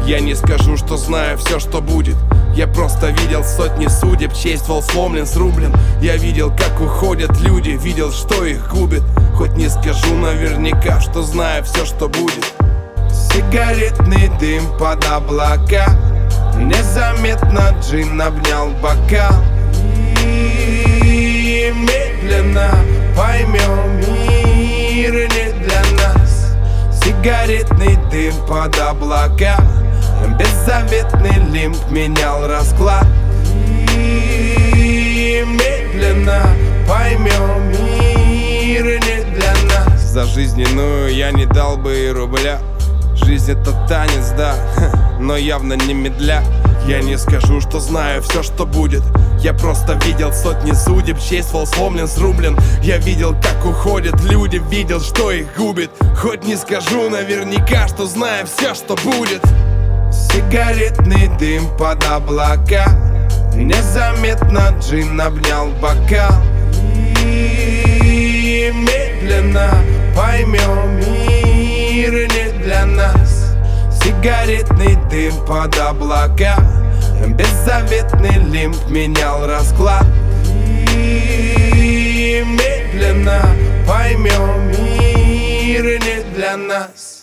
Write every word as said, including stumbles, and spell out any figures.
Я не скажу, что знаю все, что будет. Я просто видел сотни судеб, чей ствол сломлен, срублен. Я видел, как уходят люди, видел, что их губит. Хоть не скажу наверняка, что знаю все, что будет. Сигаретный дым под облака, незаметно джин обнял бокал. И медленно поймем, мир не для нас. Сигаретный дым под облака, беззаветный лимб менял расклад. И медленно поймем, мир не для нас. За жизненную я не дал бы и рубля. Жизнь это танец, да, но явно не медля. Я не скажу, что знаю все, что будет. Я просто видел сотни судеб, чей ствол сломлен, срублен. Я видел, как уходят люди, видел, что их губит. Хоть не скажу наверняка, что знаю все, что будет. Сигаретный дым под облака, незаметно джин обнял бокал. И медленно поймем, мир не для нас. Сигаретный дым под облака, беззаветный лимб менял расклад. И медленно поймем, мир не для нас.